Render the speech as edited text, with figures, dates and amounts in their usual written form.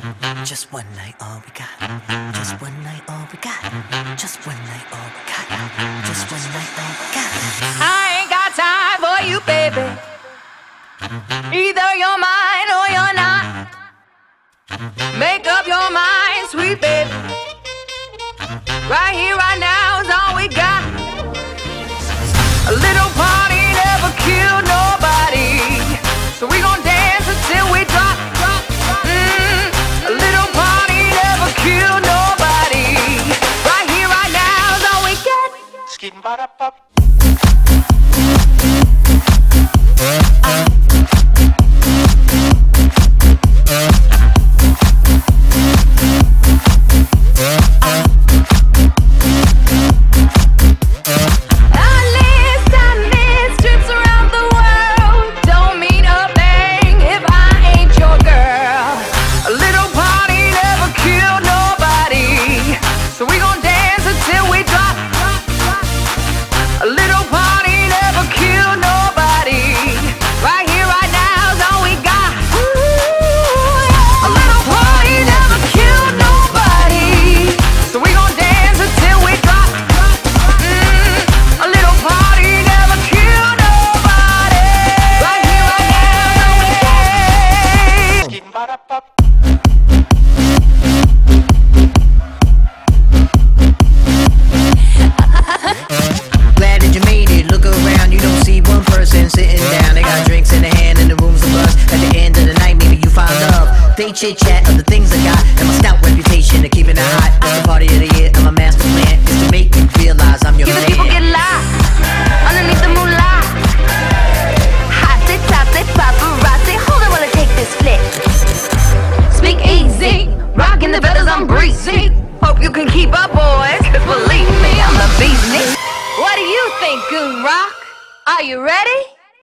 Just one night, all we got. Just one night, all we got. Just one night, all we got. Just one night, all we got. I ain't got time for you, baby. Either you're mine or you're not. Make up your mind, sweet baby. Right here, right now is all we got. A little party never killed nobody, so we gon' dance until we drop. A little party never killed nobody. Right here, right now is all we got. Skin ba-da-pop. They chit-chat of the things I got and my stout reputation of keeping it hot. It's the party of the year and my master plan is to make you realize I'm your man. Give the people get live underneath the moonlight. Hot, they top, they paparazzi. Hold on while I take this flick. Speak easy, rocking the feathers, I'm breezy. Hope you can keep up, boys, cause believe me, I'm the beast. What do you think, Goon Rock? Are you ready?